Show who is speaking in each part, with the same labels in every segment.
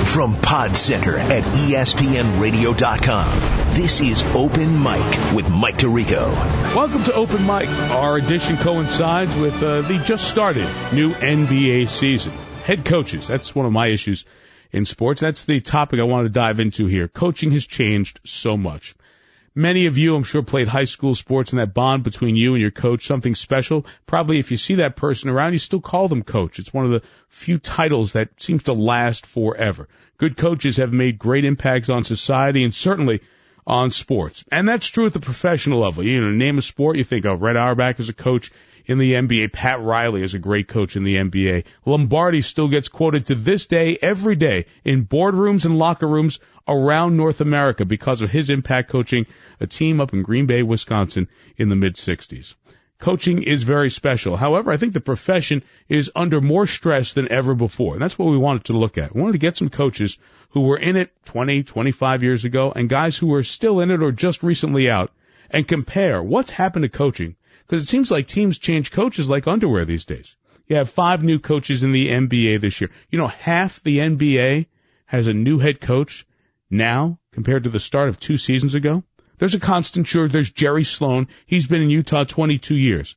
Speaker 1: From Pod Center at ESPNRadio.com, this is Open Mic with Mike Tirico.
Speaker 2: Welcome to Open Mic. Our edition coincides with the just started new NBA season. Head coaches, that's one of my issues in sports. That's the topic I want to dive into here. Coaching has changed so much. Many of you, I'm sure, played high school sports, and that bond between you and your coach, something special. Probably if you see that person around, you still call them coach. It's one of the few titles that seems to last forever. Good coaches have made great impacts on society and certainly on sports. And that's true at the professional level. You know, name a sport, you think of Red Auerbach as a coach in the NBA. Pat Riley is a great coach in the NBA. Lombardi still gets quoted to this day, every day, in boardrooms and locker rooms around North America because of his impact coaching a team up in Green Bay, Wisconsin in the mid-'60s. Coaching is very special. However, I think the profession is under more stress than ever before. And that's what we wanted to look at. We wanted to get some coaches who were in it 20, 25 years ago and guys who are still in it or just recently out and compare what's happened to coaching. Because it seems like teams change coaches like underwear these days. You have 5 new coaches in the NBA this year. You know, half the NBA has a new head coach now compared to the start of 2 seasons ago. There's a constant sure. There's Jerry Sloan. He's been in Utah 22 years.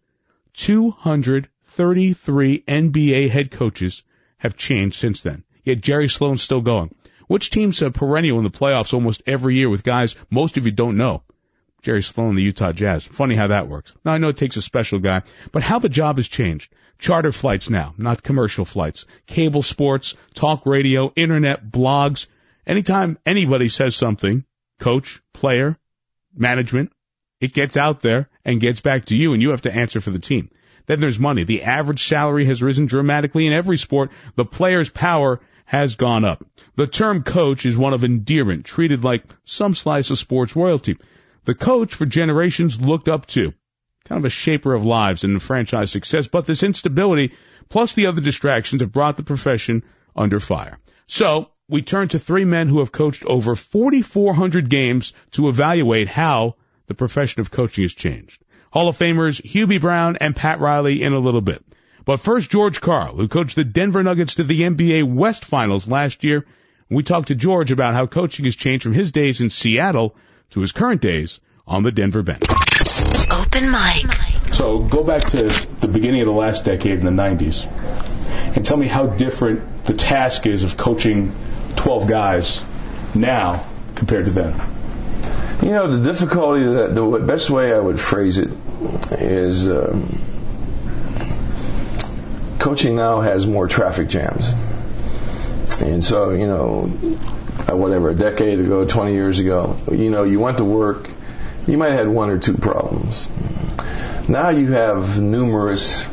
Speaker 2: 233 NBA head coaches have changed since then. Yet Jerry Sloan's still going. Which team's a perennial in the playoffs almost every year with guys most of you don't know? Jerry Sloan, the Utah Jazz. Funny how that works. Now, I know it takes a special guy, but how the job has changed. Charter flights now, not commercial flights. Cable sports, talk radio, internet, blogs. Anytime anybody says something, coach, player, management, it gets out there and gets back to you, and you have to answer for the team. Then there's money. The average salary has risen dramatically in every sport. The player's power has gone up. The term coach is one of endearment, treated like some slice of sports royalty. The coach for generations looked up to, kind of a shaper of lives and franchise success, but this instability plus the other distractions have brought the profession under fire. So we turn to 3 men who have coached over 4,400 games to evaluate how the profession of coaching has changed. Hall of Famers Hubie Brown and Pat Riley in a little bit. But first, George Karl, who coached the Denver Nuggets to the NBA West Finals last year. We talked to George about how coaching has changed from his days in Seattle to his current days on the Denver bench.
Speaker 3: Open mic.
Speaker 2: So go back to the beginning of the last decade in the 90s and tell me how different the task is of coaching 12 guys now compared to then.
Speaker 4: You know, the difficulty, the best way I would phrase it is coaching now has more traffic jams. And so, you know, whatever, a decade ago, 20 years ago, you know, you went to work, you might have had 1 or 2 problems. Now you have numerous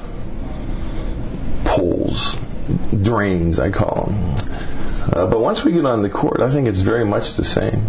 Speaker 4: pulls, drains, I call them. But once we get on the court, I think it's very much the same.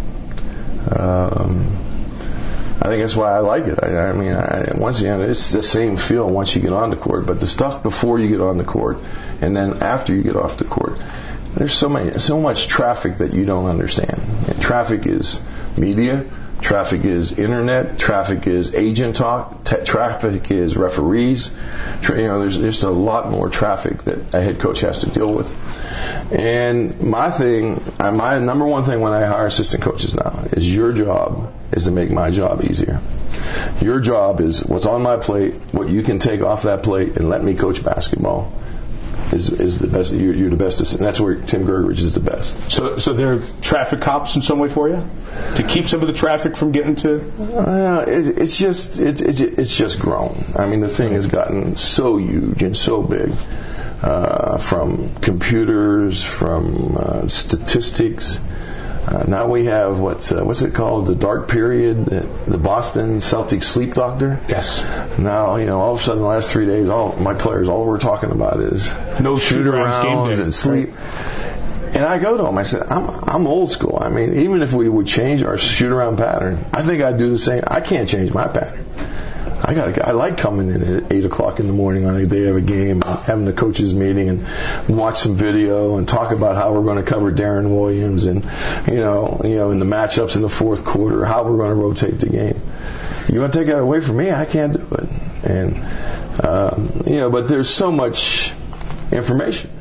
Speaker 4: I think that's why I like it. I mean, once again, it's the same feel once you get on the court, but the stuff before you get on the court and then after you get off the court, there's so much traffic that you don't understand. And traffic is media, traffic is internet, traffic is agent talk, traffic is referees. You know, there's just a lot more traffic that a head coach has to deal with. And my number one thing when I hire assistant coaches now is your job is to make my job easier. Your job is what's on my plate, what you can take off that plate, and let me coach basketball. Is the best. You're the best, and that's where Tim Gergeridge is the best.
Speaker 2: So they're traffic cops in some way for you to keep some of the traffic from getting to.
Speaker 4: It's just grown. I mean, the thing has gotten so huge and so big, from computers, from statistics. Now we have what's it called? The dark period, the Boston Celtics sleep doctor.
Speaker 2: Yes.
Speaker 4: Now, you know, all of a sudden, the last 3 days, all we're talking about is
Speaker 2: no shoot-arounds, game day,
Speaker 4: and sleep. And I go to them. I said, I'm old school. I mean, even if we would change our shoot-around pattern, I think I'd do the same. I can't change my pattern. I like coming in at 8 o'clock in the morning on a day of a game, having the coaches meeting and watch some video and talk about how we're going to cover Darren Williams and, you know, in the matchups in the fourth quarter, how we're going to rotate the game. You want to take that away from me? I can't do it. And, but there's so much information.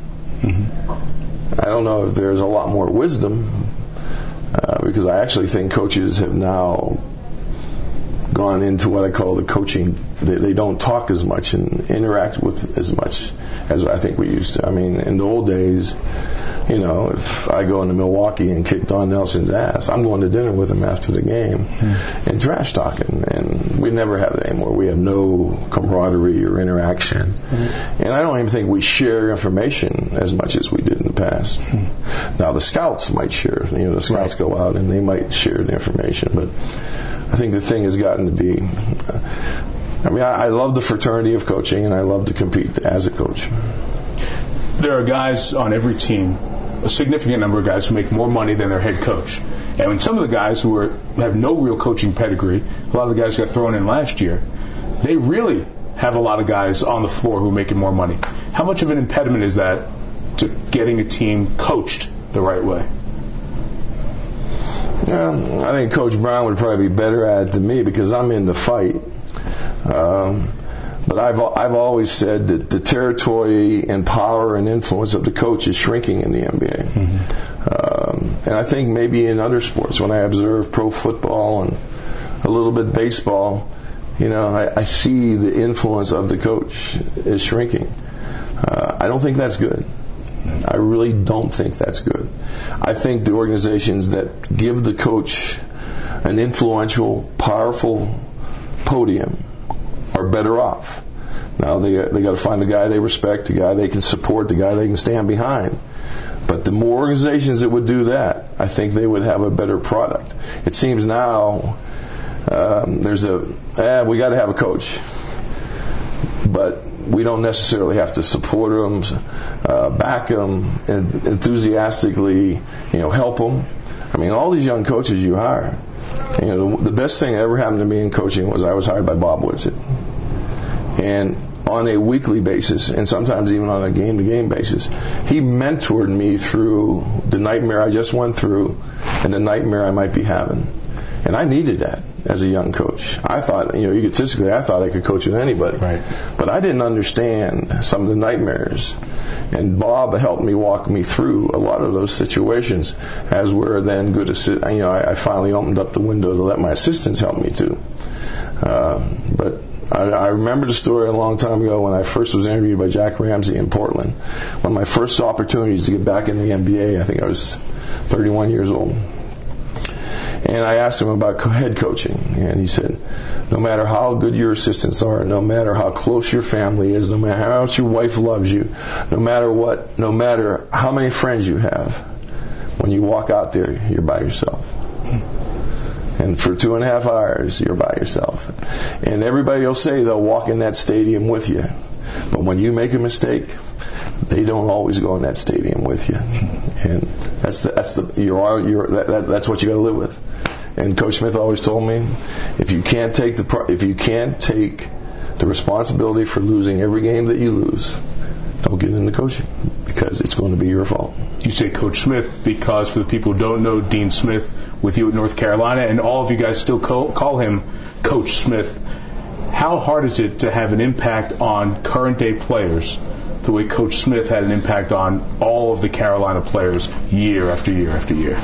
Speaker 4: Mm-hmm. I don't know if there's a lot more wisdom, because I actually think coaches have now gone into what I call the coaching. They don't talk as much and interact with as much as I think we used to. I mean, in the old days, if I go into Milwaukee and kick Don Nelson's ass, I'm going to dinner with him after the game and trash talking. And we never have that anymore. We have no camaraderie or interaction. And I don't even think we share information as much as we did in the past. Now, the scouts might share. The scouts go out and they might share the information. But I think the thing has gotten to be, I love the fraternity of coaching and I love to compete as a coach.
Speaker 5: There are guys on every team, a significant number of guys who make more money than their head coach. And when some of the guys who have no real coaching pedigree, a lot of the guys got thrown in last year, they really have a lot of guys on the floor who are making more money. How much of an impediment is that to getting a team coached the right way?
Speaker 4: I think Coach Brown would probably be better at it than me because I'm in the fight. But I've always said that the territory and power and influence of the coach is shrinking in the NBA. Mm-hmm. And I think maybe in other sports, when I observe pro football and a little bit baseball, I see the influence of the coach is shrinking. I don't think that's good. I really don't think that's good. I think the organizations that give the coach an influential, powerful podium are better off. Now they got to find a guy they respect, a guy they can support, the guy they can stand behind. But the more organizations that would do that, I think they would have a better product. It seems now there's we got to have a coach, but we don't necessarily have to support them, back them, and enthusiastically, help them. I mean, all these young coaches you hire. The best thing that ever happened to me in coaching was I was hired by Bob Whitsitt. And on a weekly basis, and sometimes even on a game-to-game basis, he mentored me through the nightmare I just went through and the nightmare I might be having. And I needed that as a young coach. I thought, egotistically, I thought I could coach with anybody. Right. But I didn't understand some of the nightmares. And Bob helped me walk me through a lot of those situations, as we're then good I finally opened up the window to let my assistants help me too. But I remember the story a long time ago when I first was interviewed by Jack Ramsey in Portland. One of my first opportunities to get back in the NBA, I think I was 31 years old. And I asked him about head coaching, and he said, no matter how good your assistants are, no matter how close your family is, no matter how much your wife loves you, no matter how many friends you have, when you walk out there, you're by yourself. And for 2.5 hours, you're by yourself. And everybody will say they'll walk in that stadium with you. But when you make a mistake, they don't always go in that stadium with you. And that's what you got to live with. And Coach Smith always told me, if you can't take the responsibility for losing every game that you lose, don't get into coaching, because it's going to be your fault.
Speaker 5: You say Coach Smith because, for the people who don't know, Dean Smith with you at North Carolina, and all of you guys still call him Coach Smith. How hard is it to have an impact on current day players the way Coach Smith had an impact on all of the Carolina players year after year after year?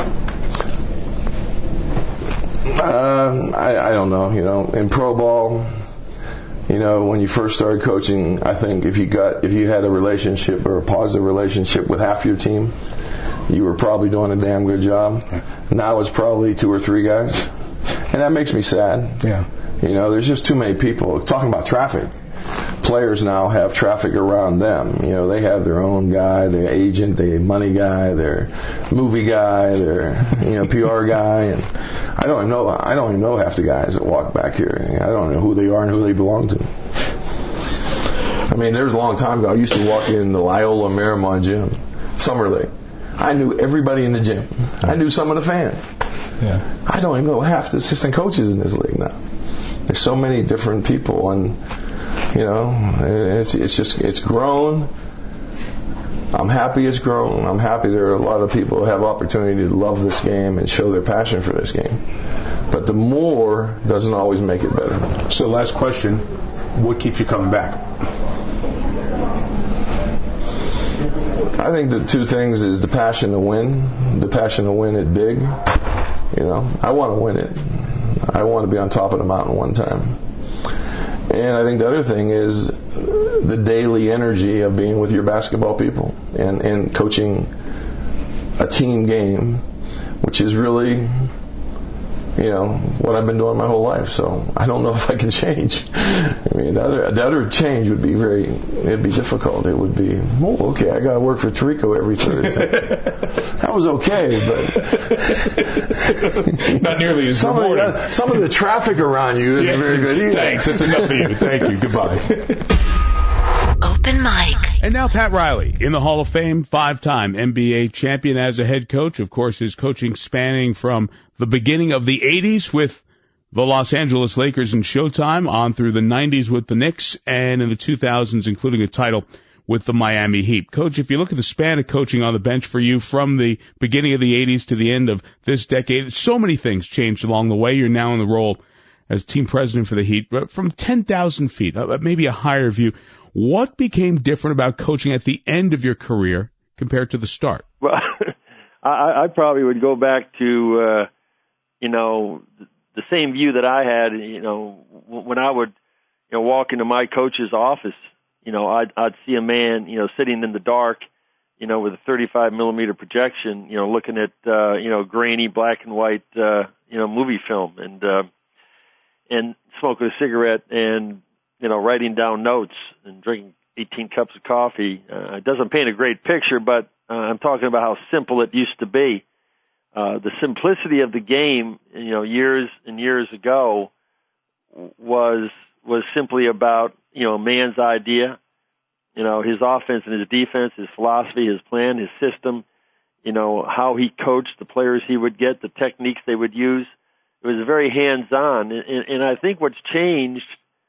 Speaker 4: I don't know. In pro ball, when you first started coaching, I think if you had a relationship or a positive relationship with half your team, you were probably doing a damn good job. Now it's probably 2 or 3 guys, and that makes me sad. Yeah. There's just too many people. Talking about traffic, players now have traffic around them. They have their own guy, their agent, their money guy, their movie guy, their PR guy, and I don't even know half the guys that walk back here. I don't know who they are and who they belong to. I mean, there was a long time ago, I used to walk in the Loyola Marymount gym, Summer League. I knew everybody in the gym. I knew some of the fans. Yeah. I don't even know half the assistant coaches in this league now. There's so many different people, and it's grown. I'm happy it's grown. I'm happy there are a lot of people who have opportunity to love this game and show their passion for this game. But the more doesn't always make it better.
Speaker 5: So last question, what keeps you coming back?
Speaker 4: I think the two things is the passion to win it big. I want to win it. I want to be on top of the mountain one time. And I think the other thing is the daily energy of being with your basketball people and coaching a team game, which is really, what I've been doing my whole life. So I don't know if I can change. I mean, the other change would be it'd be difficult. It would be, okay, I got to work for Tirico every Thursday. That was okay, but
Speaker 2: not nearly as rewarding.
Speaker 4: Some of the traffic around you is very good either.
Speaker 2: Thanks, that's enough for you. Thank you. Goodbye.
Speaker 3: Open mic.
Speaker 2: And now Pat Riley in the Hall of Fame, 5-time NBA champion as a head coach. Of course, his coaching spanning from the beginning of the 80s with the Los Angeles Lakers and Showtime on through the 90s with the Knicks and in the 2000s, including a title with the Miami Heat. Coach, if you look at the span of coaching on the bench for you from the beginning of the 80s to the end of this decade, so many things changed along the way. You're now in the role as team president for the Heat. But from 10,000 feet, maybe a higher view, what became different about coaching at the end of your career compared to the start?
Speaker 6: Well, I probably would go back to, the same view that I had, when I would, walk into my coach's office, I'd see a man, sitting in the dark, with a 35 millimeter projection, looking at, grainy black and white, movie film and smoking a cigarette and, writing down notes and drinking 18 cups of coffee. It doesn't paint a great picture, but I'm talking about how simple it used to be. The simplicity of the game, years and years ago was simply about, a man's idea, his offense and his defense, his philosophy, his plan, his system, how he coached the players he would get, the techniques they would use. It was very hands-on. And I think what's changed,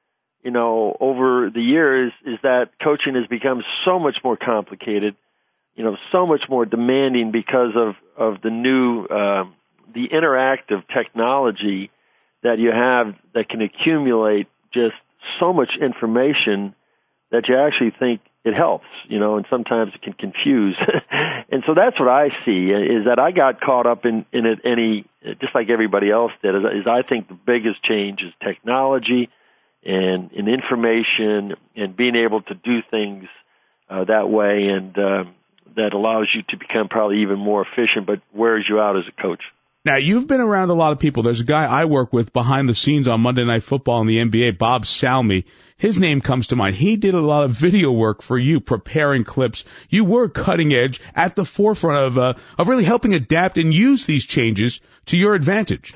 Speaker 6: over the years is that coaching has become so much more complicated, so much more demanding because of the new, the interactive technology that you have that can accumulate just so much information that you actually think it helps, and sometimes it can confuse. And so that's what I see, is that I got caught up in it just like everybody else did, is I think the biggest change is technology and information and being able to do things that way, and that allows you to become probably even more efficient, but wears you out as a coach.
Speaker 2: Now, you've been around a lot of people. There's a guy I work with behind the scenes on Monday Night Football in the NBA, Bob Salmi. His name comes to mind. He did a lot of video work for you, preparing clips. You were cutting edge, at the forefront of really helping adapt and use these changes to your advantage.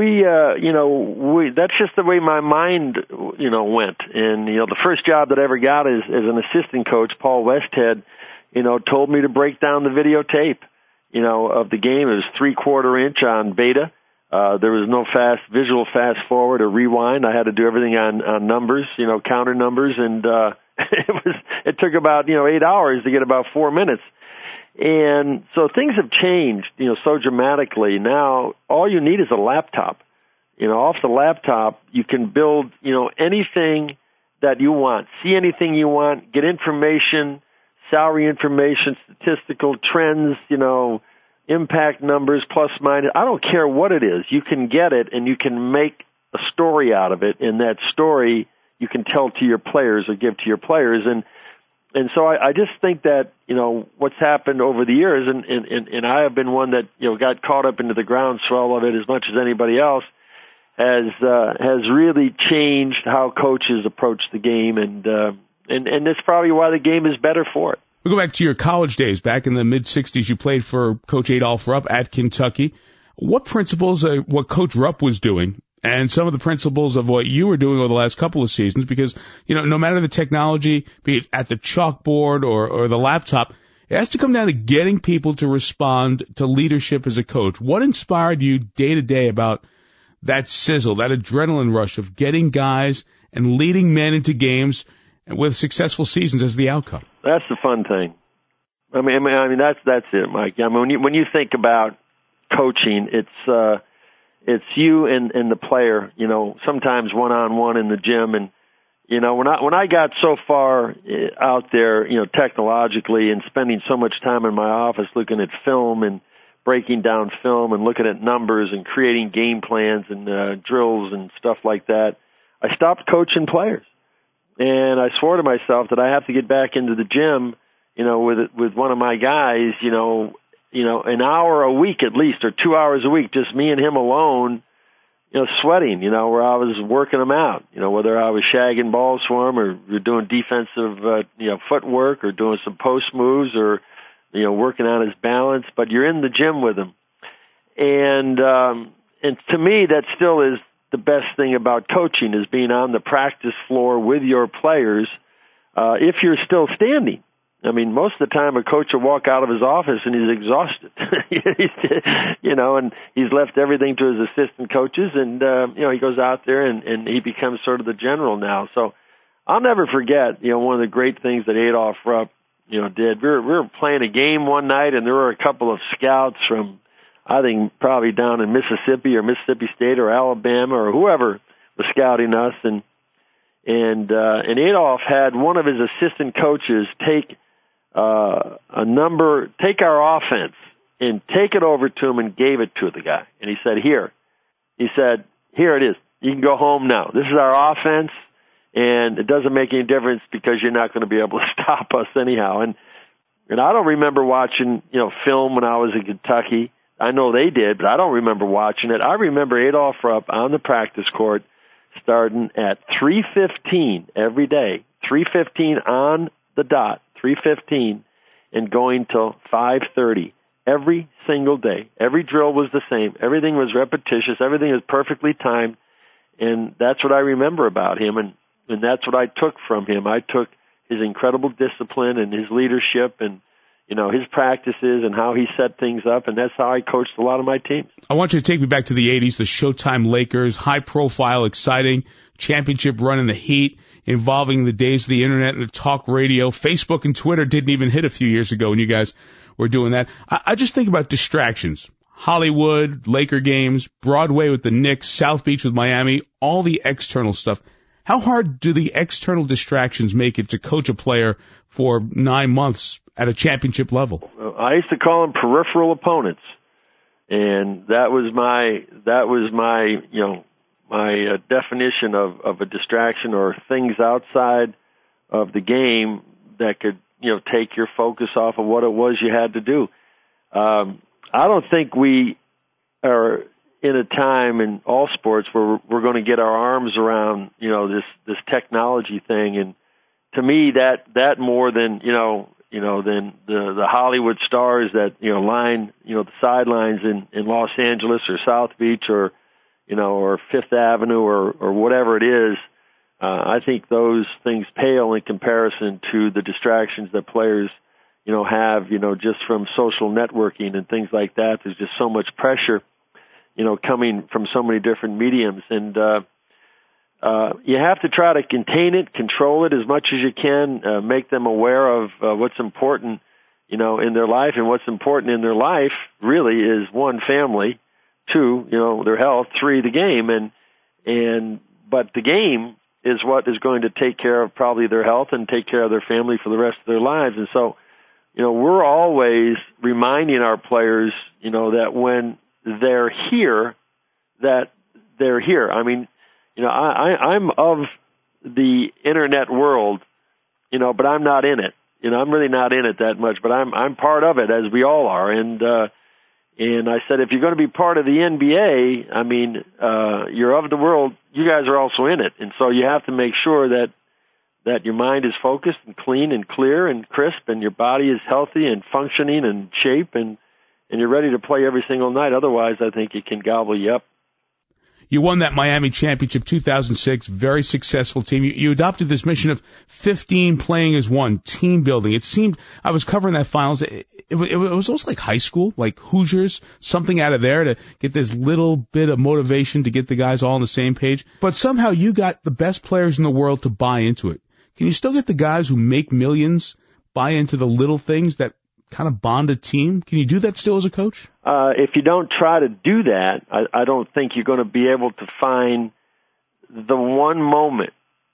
Speaker 2: That's just the way my mind, went. And, the first job that I ever got as an assistant coach, Paul Westhead, told me to break down the videotape, of the game. It was 3/4 inch on beta. There was no visual fast forward or rewind. I had to do everything on numbers, counter numbers. And, it took about, 8 hours to get about 4 minutes. And so things have changed, so dramatically. Now, all you need is a laptop. Off the laptop, you can build, anything that you want, see anything you want, get information, salary information, statistical trends, impact numbers, plus minus. I don't care what it is. You can get it, and you can make a story out of it, and that story you can tell to your players or give to your players. And so I just think that, what's happened over the years, and I have been one that, got caught up into the groundswell of it as much as anybody else, has really changed how coaches approach the game, and that's probably why the game is better for it. We'll go back to your college days. Back in the mid-'60s, you played for Coach Adolph Rupp at Kentucky. What principles, what Coach Rupp was doing, and some of the principles of what you were doing over the last couple of seasons, because, no matter the technology, be it at the chalkboard or the laptop, it has to come down to getting people to respond to leadership as a coach. What inspired you day to day about that sizzle, that adrenaline rush of getting guys and leading men into games with successful seasons as the outcome?
Speaker 6: That's the fun thing. I mean, that's it, Mike. I mean, when you think about coaching, it's you and the player. Sometimes one-on-one in the gym, and You know, when I got so far out there, you know, technologically and spending so much time in my office looking at film and breaking down film and looking at numbers and creating game plans and drills and stuff like that, I stopped coaching players. And I swore to myself that I have to get back into the gym, you know, with one of my guys, you know, an hour a week at least, or 2 hours a week, just me and him alone, you know, sweating, you know, where I was working them out, you know, whether I was shagging balls for him or doing defensive, you know, footwork or doing some post moves or, you know, working on his balance, but you're in the gym with him. And to me, that still is the best thing about coaching, is being on the practice floor with your players, if you're still standing. I mean, most of the time a coach will walk out of his office and he's exhausted, you know, and he's left everything to his assistant coaches, and, you know, he goes out there and he becomes sort of the general now. So I'll never forget, you know, one of the great things that Adolph Rupp, you know, did. We were playing a game one night, and there were a couple of scouts from, I think, probably down in Mississippi or Mississippi State or Alabama or whoever was scouting us, and Adolph had one of his assistant coaches take take our offense and take it over to him and gave it to the guy. And he said, here it is. You can go home now. This is our offense, and it doesn't make any difference because you're not going to be able to stop us anyhow. And I don't remember watching, you know, film when I was in Kentucky. I know they did, but I don't remember watching it. I remember Adolph Rupp on the practice court starting at 3:15 every day, 3:15 on the dot, 3:15, and going till 5:30 every single day. Every drill was the same. Everything was repetitious. Everything was perfectly timed, and that's what I remember about him, and that's what I took from him. I took his incredible discipline and his leadership and, you know, his practices and how he set things up, and that's how I coached a lot of my teams.
Speaker 2: I want you to take me back to the 80s, the Showtime Lakers, high-profile, exciting championship run in the Heat, involving the days of the Internet and the talk radio. Facebook and Twitter didn't even hit a few years ago when you guys were doing that. I just think about distractions. Hollywood, Laker games, Broadway with the Knicks, South Beach with Miami, all the external stuff. How hard do the external distractions make it to coach a player for 9 months at a championship level?
Speaker 6: I used to call them peripheral opponents, and that was my you know, my definition of a distraction, or things outside of the game that could, you know, take your focus off of what it was you had to do. I don't think we are in a time in all sports where we're going to get our arms around, you know, this technology thing. And to me, that more than, than the Hollywood stars that, you know, line, you know, the sidelines in Los Angeles or South Beach or, you know, or Fifth Avenue or whatever it is, I think those things pale in comparison to the distractions that players, you know, have, you know, just from social networking and things like that. There's just so much pressure, you know, coming from so many different mediums. And you have to try to contain it, control it as much as you can, make them aware of what's important, you know, in their life. And what's important in their life really is, 1, family, 2, you know, their health, 3, the game. But the game is what is going to take care of probably their health and take care of their family for the rest of their lives. And so, you know, we're always reminding our players, you know, that when they're here, that they're here. I mean, you know, I'm of the internet world, you know, but I'm not in it. You know, I'm really not in it that much, but I'm part of it, as we all are. And I said, if you're going to be part of the NBA, I mean, you're of the world. You guys are also in it, and so you have to make sure that your mind is focused and clean and clear and crisp, and your body is healthy and functioning and shape, and you're ready to play every single night. Otherwise, I think it can gobble you up.
Speaker 2: You won that Miami championship, 2006, very successful team. You adopted this mission of 15 playing as one, team building. It seemed, I was covering that finals, it was almost like high school, like Hoosiers, something out of there to get this little bit of motivation to get the guys all on the same page. But somehow you got the best players in the world to buy into it. Can you still get the guys who make millions buy into the little things that kind of bond a team? Can you do that still as a coach?
Speaker 6: If you don't try to do that, I don't think you're going to be able to find the one moment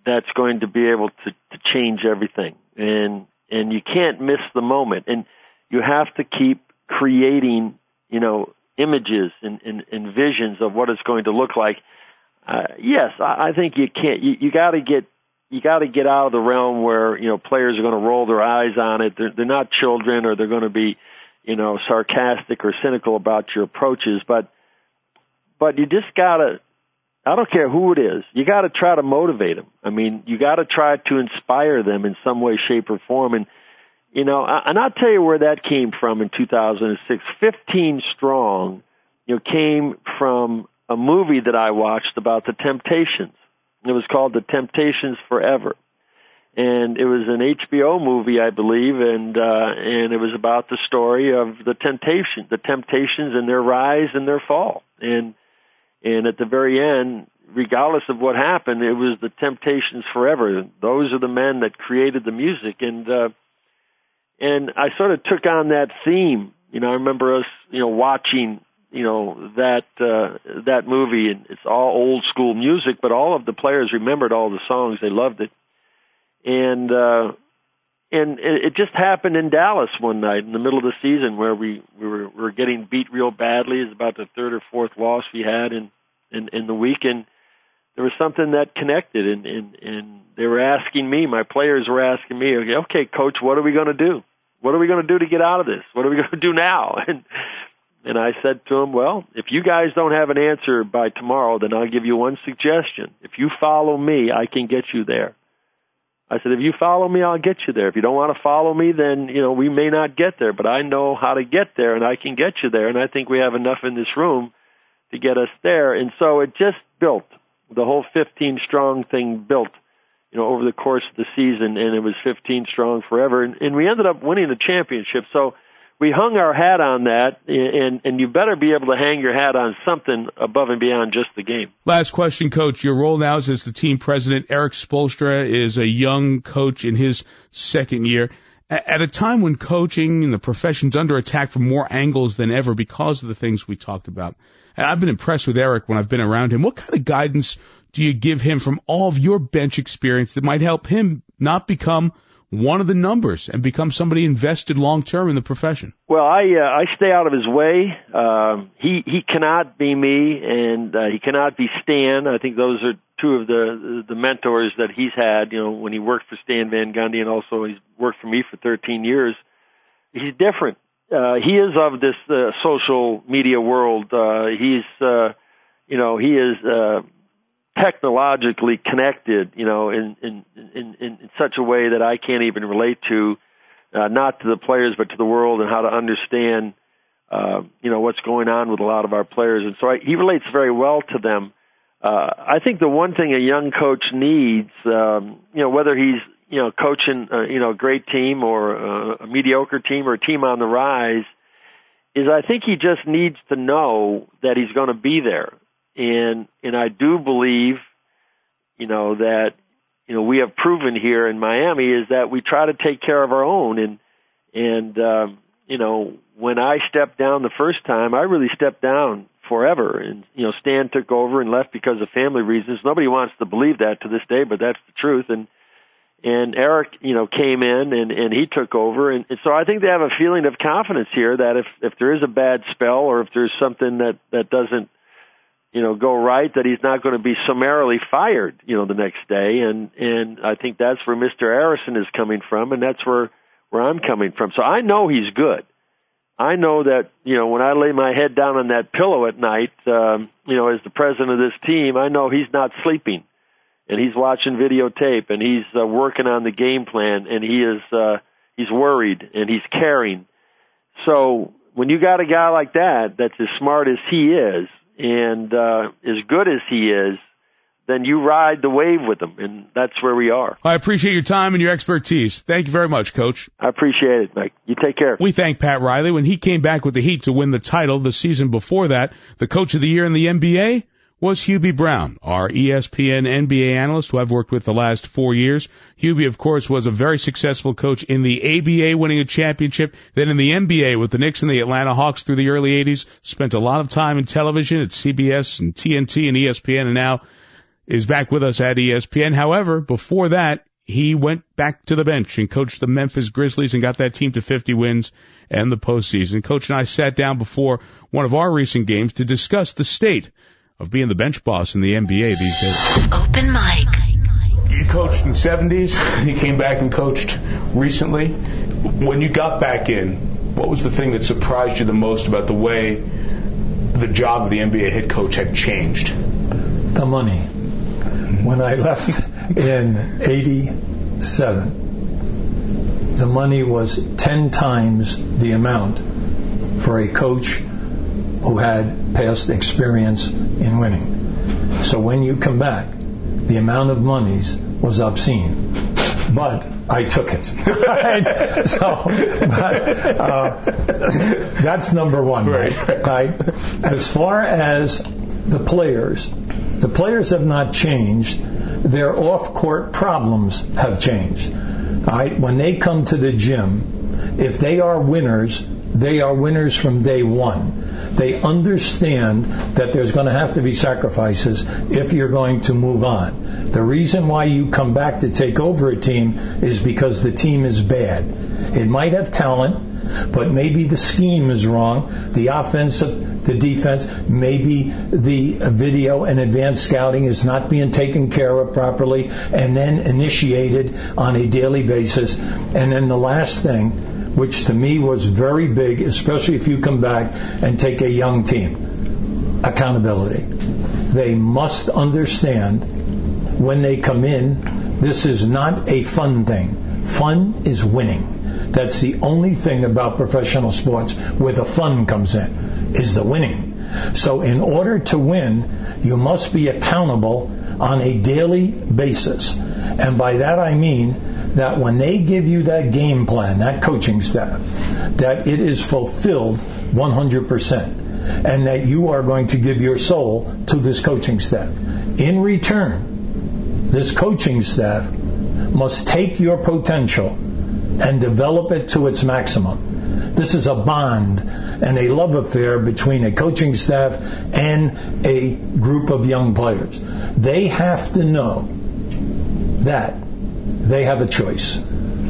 Speaker 6: that's going to be able to change everything. And you can't miss the moment. And you have to keep creating, images and visions of what it's going to look like. Yes, I think you can't. You got to get out of the realm where players are going to roll their eyes on it. They're not children, or they're going to be sarcastic or cynical about your approaches. But you just got to. I don't care who it is. You got to try to motivate them. I mean, you got to try to inspire them in some way, shape, or form. And and I'll tell you where that came from in 2006. 15 Strong, came from a movie that I watched about the Temptations. It was called The Temptations Forever, and it was an HBO movie, I believe, and it was about the story of the Temptations and their rise and their fall. And at the very end, regardless of what happened, it was the Temptations Forever. Those are the men that created the music, and I sort of took on that theme. I remember us, watching, that movie, and it's all old school music, but all of the players remembered all the songs. They loved it. And it just happened in Dallas one night in the middle of the season where we were getting beat real badly. It was about the third or fourth loss we had in the week, and there was something that connected, and they were asking me, my players were asking me, okay, Coach, what are we going to do? What are we going to do to get out of this? What are we going to do now? And I said to them, well, if you guys don't have an answer by tomorrow, then I'll give you one suggestion. If you follow me, I can get you there. I said, if you follow me, I'll get you there. If you don't want to follow me, then, we may not get there, but I know how to get there, and I can get you there, and I think we have enough in this room to get us there. And so it just built. The whole 15 Strong thing built, over the course of the season, and it was 15 Strong forever. And we ended up winning the championship. So we hung our hat on that, and you better be able to hang your hat on something above and beyond just the game.
Speaker 2: Last question, Coach. Your role now is as the team president. Erik Spoelstra is a young coach in his second year. At a time when coaching and the profession's under attack from more angles than ever because of the things we talked about, and I've been impressed with Erik when I've been around him, what kind of guidance do you give him from all of your bench experience that might help him not become one of the numbers and become somebody invested long-term in the profession?
Speaker 6: Well, I stay out of his way. He cannot be me, and he cannot be Stan. I think those are two of the mentors that he's had, when he worked for Stan Van Gundy, and also he's worked for me for 13 years. He's different. He is of this social media world. He is technologically connected, in such a way that I can't even relate to, not to the players, but to the world, and how to understand, what's going on with a lot of our players. And so he relates very well to them. I think the one thing a young coach needs, whether he's, coaching, a great team or a mediocre team or a team on the rise, is I think he just needs to know that he's going to be there. And I do believe, that, we have proven here in Miami is that we try to take care of our own. And when I stepped down the first time, I really stepped down forever. And, Stan took over and left because of family reasons. Nobody wants to believe that to this day, but that's the truth. And Erik, came in and he took over. And so I think they have a feeling of confidence here that if there is a bad spell or if there's something that doesn't, go right, that he's not going to be summarily fired, the next day. And I think that's where Mr. Arison is coming from, and that's where I'm coming from. So I know he's good. I know that, when I lay my head down on that pillow at night, as the president of this team, I know he's not sleeping, and he's watching videotape, and he's working on the game plan, and he's worried, and he's caring. So when you got a guy like that, that's as smart as he is, and as good as he is, then you ride the wave with him, and that's where we are.
Speaker 2: I appreciate your time and your expertise. Thank you very much, Coach.
Speaker 6: I appreciate it, Mike. You take care.
Speaker 2: We thank Pat Riley. When he came back with the Heat to win the title the season before that, the Coach of the Year in the NBA was Hubie Brown, our ESPN NBA analyst who I've worked with the last 4 years. Hubie, of course, was a very successful coach in the ABA, winning a championship, then in the NBA with the Knicks and the Atlanta Hawks through the early 80s, spent a lot of time in television at CBS and TNT and ESPN, and now is back with us at ESPN. However, before that, he went back to the bench and coached the Memphis Grizzlies and got that team to 50 wins and the postseason. Coach and I sat down before one of our recent games to discuss the state of being the bench boss in the NBA these days.
Speaker 3: Open mic.
Speaker 5: You coached in the 70s. You came back and coached recently. When you got back in, what was the thing that surprised you the most about the way the job of the NBA head coach had changed?
Speaker 7: The money. When I left in 87, the money was 10 times the amount for a coach who had past experience in winning. So when you come back, the amount of monies was obscene. But I took it. That's number one. Right? As far as the players have not changed. Their off-court problems have changed. When they come to the gym, if they are winners from day one. They understand that there's going to have to be sacrifices if you're going to move on. The reason why you come back to take over a team is because the team is bad. It might have talent, but maybe the scheme is wrong, the offensive, the defense, maybe the video and advanced scouting is not being taken care of properly and then initiated on a daily basis. And then the last thing, which to me was very big, especially if you come back and take a young team, accountability. They must understand when they come in, this is not a fun thing. Fun is winning. That's the only thing about professional sports where the fun comes in, is the winning. So in order to win, you must be accountable on a daily basis. And by that I mean that when they give you that game plan, that coaching staff, that it is fulfilled 100%, and that you are going to give your soul to this coaching staff. In return, this coaching staff must take your potential and develop it to its maximum. This is a bond and a love affair between a coaching staff and a group of young players. They have to know that they have a choice,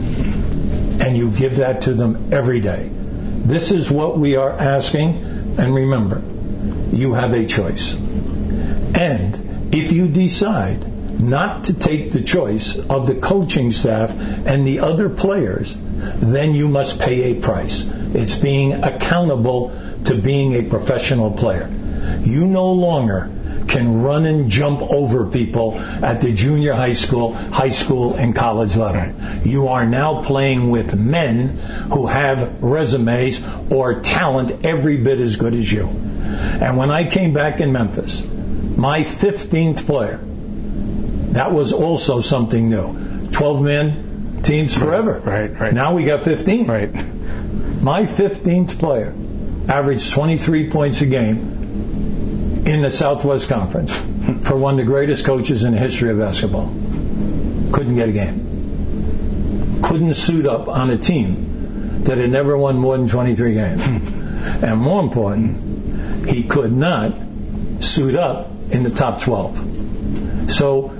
Speaker 7: and you give that to them every day. This is what we are asking, and remember, you have a choice. And if you decide not to take the choice of the coaching staff and the other players, then you must pay a price. It's being accountable to being a professional player. You no longer can run and jump over people at the junior high school, and college level. You are now playing with men who have resumes or talent every bit as good as you. And when I came back in Memphis, my 15th player, that was also something new. 12-man teams forever.
Speaker 5: Right.
Speaker 7: Now we got 15.
Speaker 5: Right.
Speaker 7: My 15th player averaged 23 points a game in the Southwest Conference for one of the greatest coaches in the history of basketball. Couldn't get a game. Couldn't suit up on a team that had never won more than 23 games. And more important, he could not suit up in the top 12. So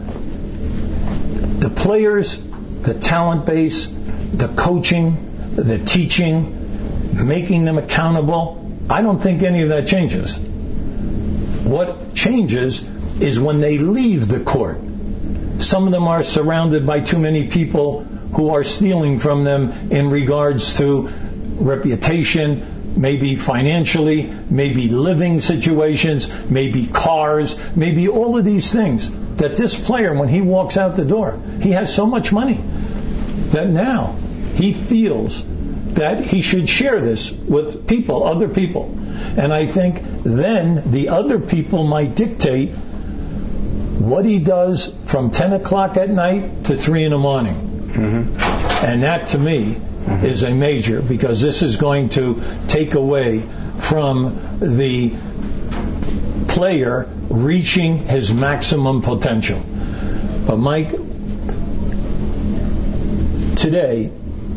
Speaker 7: the players, the talent base, the coaching, the teaching, making them accountable, I don't think any of that changes. What changes is when they leave the court. Some of them are surrounded by too many people who are stealing from them in regards to reputation, maybe financially, maybe living situations, maybe cars, maybe all of these things. That this player, when he walks out the door, he has so much money that now he feels that he should share this with people, other people. And I think then the other people might dictate what he does from 10 o'clock at night to 3 in the morning. Mm-hmm. And that to me is a major, because this is going to take away from the player reaching his maximum potential. But Mike, today,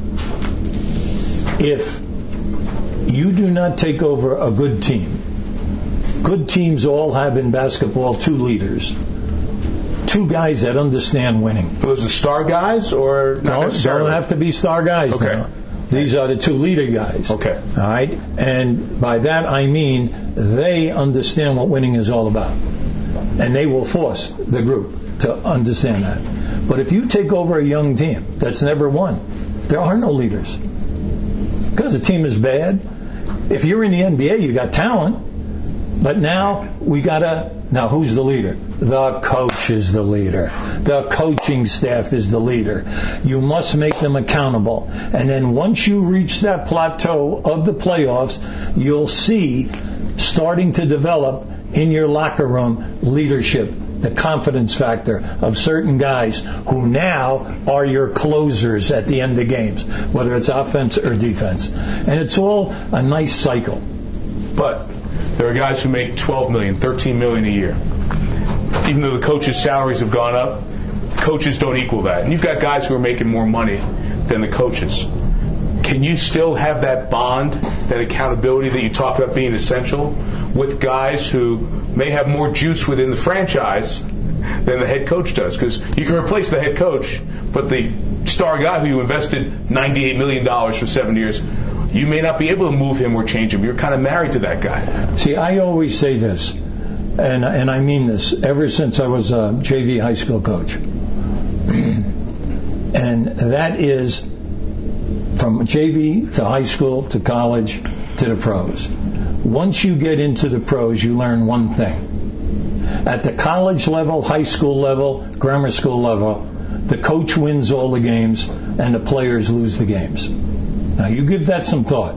Speaker 7: if you do not take over a good team, good teams all have in basketball two leaders. two guys that understand winning.
Speaker 5: Those are star guys, or not necessarily?
Speaker 7: Don't have to be star guys.
Speaker 5: Okay.
Speaker 7: Now. These are the two leader guys.
Speaker 5: Okay.
Speaker 7: All right? And by that I mean they understand what winning is all about. And they will force the group to understand that. But if you take over a young team that's never won, there are no leaders. Because the team is bad. If you're in the NBA, you got talent. But now now who's the leader? The coach is the leader. The coaching staff is the leader. You must make them accountable. And then once you reach that plateau of the playoffs, you'll see starting to develop in your locker room leadership, the confidence factor of certain guys who now are your closers at the end of games, whether it's offense or defense. And it's all a nice cycle.
Speaker 5: But there are guys who make $12 million, $13 million a year. Even though the coaches' salaries have gone up, coaches don't equal that. And you've got guys who are making more money than the coaches. Can you still have that bond, that accountability that you talk about being essential, with guys who may have more juice within the franchise than the head coach does? Because you can replace the head coach, but the star guy who you invested $98 million for 7 years, you may not be able to move him or change him. You're kind of married to that guy.
Speaker 7: See, I always say this, and I mean this, ever since I was a JV high school coach. And that is from JV to high school to college to the pros. Once you get into the pros, you learn one thing. At the college level, high school level, grammar school level, the coach wins all the games and the players lose the games. Now you give that some thought.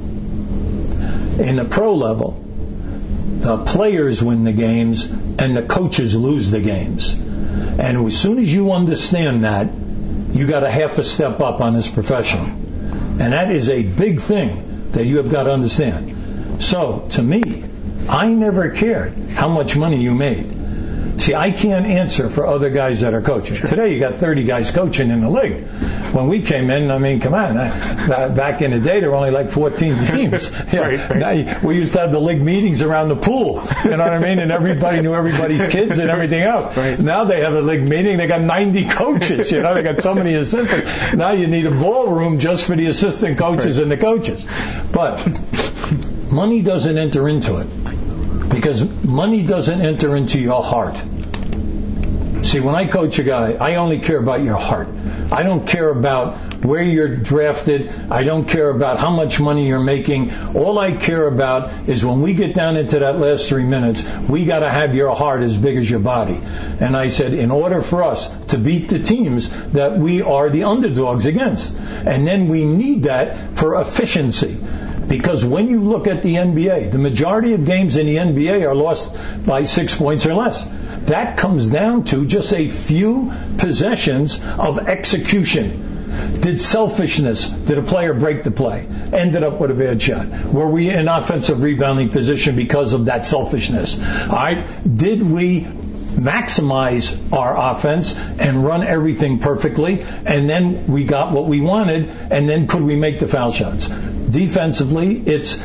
Speaker 7: In the pro level, the players win the games and the coaches lose the games. And as soon as you understand that, you got a half a step up on this profession. And that is a big thing that you have got to understand. So, to me, I never cared how much money you made. See, I can't answer for other guys that are coaching. Sure. Today you got 30 guys coaching in the league. When we came in, I mean, come on. Back in the day, there were only like 14 teams. Right. We used to have the league meetings around the pool. You know what I mean? And everybody knew everybody's kids and everything else. Right. Now they have a league meeting. They got 90 coaches. You know, they got so many assistants. Now you need a ballroom just for the assistant coaches and the coaches. But money doesn't enter into it. Because money doesn't enter into your heart. See, when I coach a guy, I only care about your heart. I don't care about where you're drafted. I don't care about how much money you're making. All I care about is when we get down into that last 3 minutes, we got to have your heart as big as your body. And I said, in order for us to beat the teams that we are the underdogs against. And then we need that for efficiency. Because when you look at the NBA, the majority of games in the NBA are lost by 6 points or less. That comes down to just a few possessions of execution. Did selfishness, did a player break the play? Ended up with a bad shot. Were we in offensive rebounding position because of that selfishness? All right. Did we maximize our offense and run everything perfectly, and then we got what we wanted, and then could we make the foul shots? Defensively,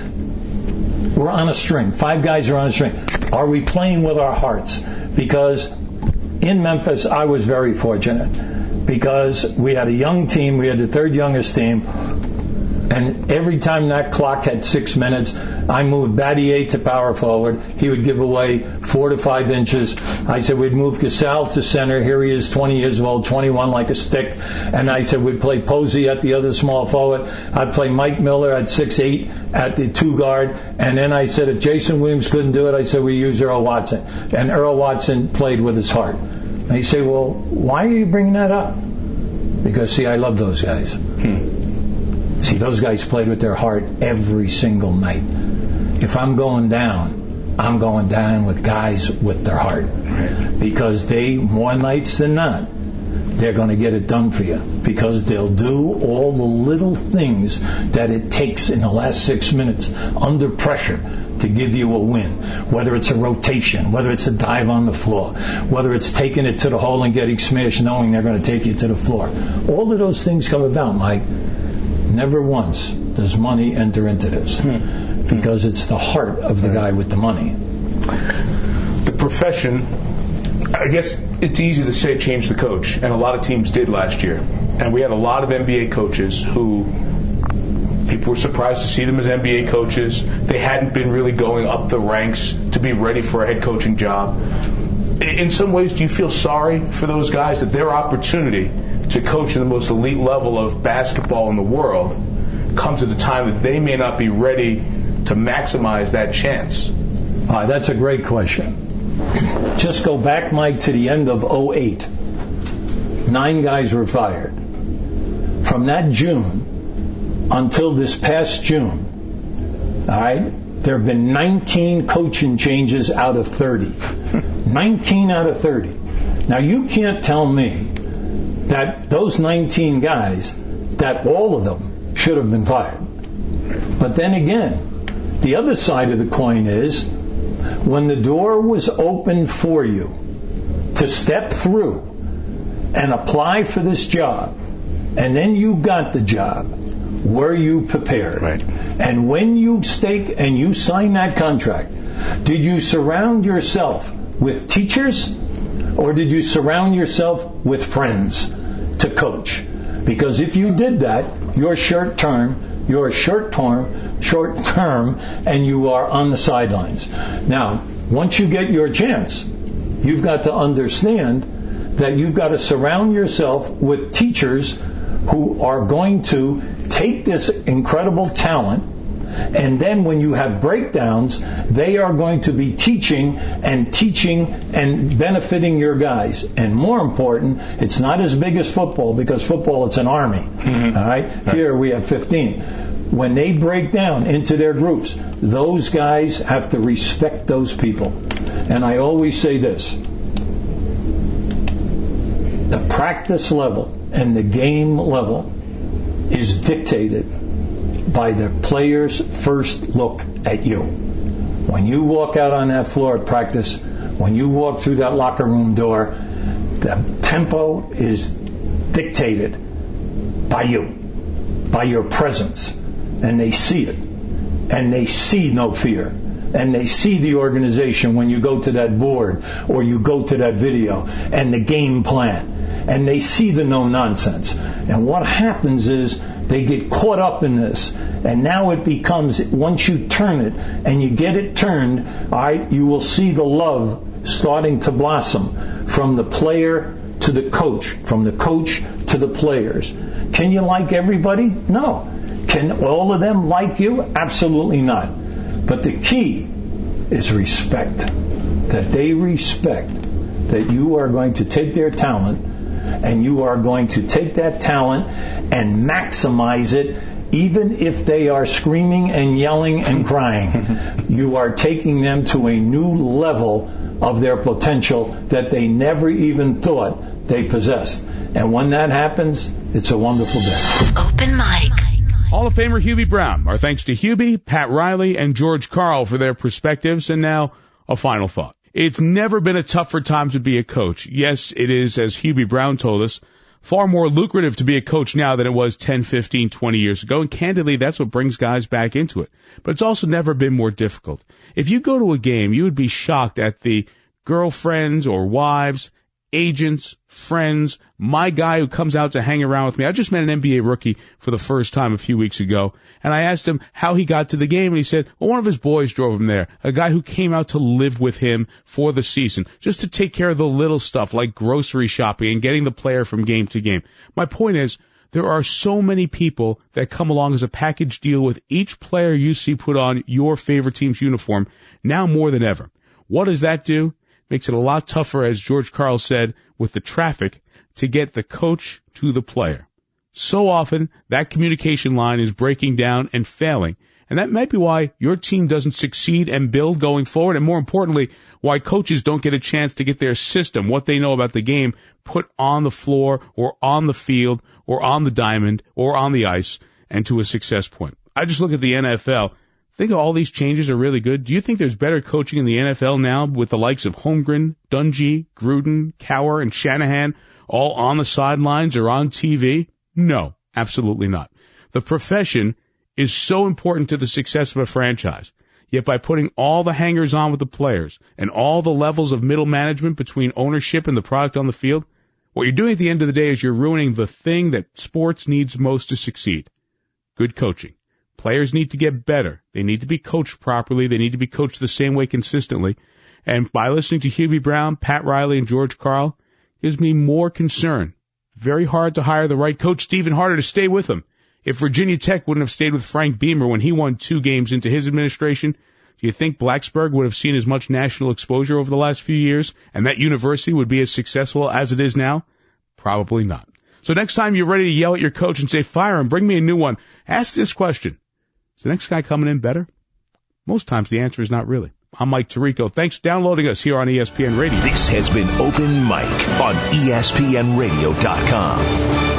Speaker 7: we're on a string. 5 guys are on a string. Are we playing with our hearts? Because in Memphis, I was very fortunate because we had a young team. We had the 3rd youngest team. And every time that clock had 6 minutes, I moved Battier to power forward. He would give away 4 to 5 inches. I said we'd move Gasol to center. Here he is, 20 years old, 21 like a stick. And I said we'd play Posey at the other small forward. I'd play Mike Miller at 6'8" at the 2 guard. And then I said if Jason Williams couldn't do it, I said we use Earl Watson. And Earl Watson played with his heart. And you say, well, why are you bringing that up? Because, see, I love those guys. See, those guys played with their heart every single night. If I'm going down with guys with their heart. Because more nights than not, they're going to get it done for you. Because they'll do all the little things that it takes in the last 6 minutes under pressure to give you a win. Whether it's a rotation, whether it's a dive on the floor, whether it's taking it to the hole and getting smashed knowing they're going to take you to the floor. All of those things come about, Mike. Never once does money enter into this because it's the heart of the guy with the money.
Speaker 5: The profession, I guess it's easy to say change the coach, and a lot of teams did last year. And we had a lot of NBA coaches who people were surprised to see them as NBA coaches. They hadn't been really going up the ranks to be ready for a head coaching job. In some ways, do you feel sorry for those guys that their opportunity to coach in the most elite level of basketball in the world comes at a time that they may not be ready to maximize that chance?
Speaker 7: That's a great question. Just go back, Mike, to the end of 2008. 9 guys were fired. From that June until this past June, all right, there have been 19 coaching changes out of 30. 19 out of 30. Now, you can't tell me that those 19 guys, that all of them should have been fired. But then again, the other side of the coin is, when the door was open for you to step through and apply for this job, and then you got the job, were you prepared?
Speaker 5: Right.
Speaker 7: And when you stake and you sign that contract, did you surround yourself with teachers, or did you surround yourself with friends to coach? Because if you did that, you're short term, and you are on the sidelines. Now, once you get your chance, you've got to understand that you've got to surround yourself with teachers who are going to take this incredible talent, and then when you have breakdowns, they are going to be teaching and benefiting your guys. And more important, it's not as big as football, because football, it's an army. Mm-hmm. All right? Here we have 15. When they break down into their groups, those guys have to respect those people. And I always say this: the practice level and the game level is dictated by the player's first look at you. When you walk out on that floor at practice, when you walk through that locker room door, the tempo is dictated by you, by your presence. And they see it. And they see no fear. And they see the organization when you go to that board or you go to that video, and the game plan. And they see the no nonsense. And what happens is they get caught up in this. And now it becomes, once you turn it and you get it turned, all right, you will see the love starting to blossom from the player to the coach, from the coach to the players. Can you like everybody? No. Can all of them like you? Absolutely not. But the key is respect. That they respect that you are going to take their talent, and you are going to take that talent and maximize it, even if they are screaming and yelling and crying. You are taking them to a new level of their potential that they never even thought they possessed. And when that happens, it's a wonderful day.
Speaker 3: Open mic.
Speaker 2: Hall of Famer Hubie Brown. Our thanks to Hubie, Pat Riley, and George Karl for their perspectives. And now, a final thought. It's never been a tougher time to be a coach. Yes, it is, as Hubie Brown told us, far more lucrative to be a coach now than it was 10, 15, 20 years ago. And candidly, that's what brings guys back into it. But it's also never been more difficult. If you go to a game, you would be shocked at the girlfriends or wives, agents, friends, my guy who comes out to hang around with me. I just met an NBA rookie for the first time a few weeks ago, and I asked him how he got to the game, and he said, well, one of his boys drove him there, a guy who came out to live with him for the season, just to take care of the little stuff like grocery shopping and getting the player from game to game. My point is, there are so many people that come along as a package deal with each player you see put on your favorite team's uniform, now more than ever. What does that do? Makes it a lot tougher, as George Karl said, with the traffic, to get the coach to the player. So often, that communication line is breaking down and failing. And that might be why your team doesn't succeed and build going forward, and more importantly, why coaches don't get a chance to get their system, what they know about the game, put on the floor or on the field or on the diamond or on the ice and to a success point. I just look at the NFL. Think all these changes are really good. Do you think there's better coaching in the NFL now with the likes of Holmgren, Dungy, Gruden, Cowher, and Shanahan all on the sidelines or on TV? No, absolutely not. The profession is so important to the success of a franchise. Yet by putting all the hangers on with the players and all the levels of middle management between ownership and the product on the field, what you're doing at the end of the day is you're ruining the thing that sports needs most to succeed. Good coaching. Players need to get better. They need to be coached properly. They need to be coached the same way consistently. And by listening to Hubie Brown, Pat Riley, and George Karl, gives me more concern. Very hard to hire the right coach. Stephen harder to stay with him. If Virginia Tech wouldn't have stayed with Frank Beamer when he won 2 games into his administration, do you think Blacksburg would have seen as much national exposure over the last few years, and that university would be as successful as it is now? Probably not. So next time you're ready to yell at your coach and say, fire him, bring me a new one, ask this question. Is the next guy coming in better? Most times the answer is not really. I'm Mike Tirico. Thanks for downloading us here on ESPN Radio.
Speaker 1: This has been Open Mic on ESPNRadio.com.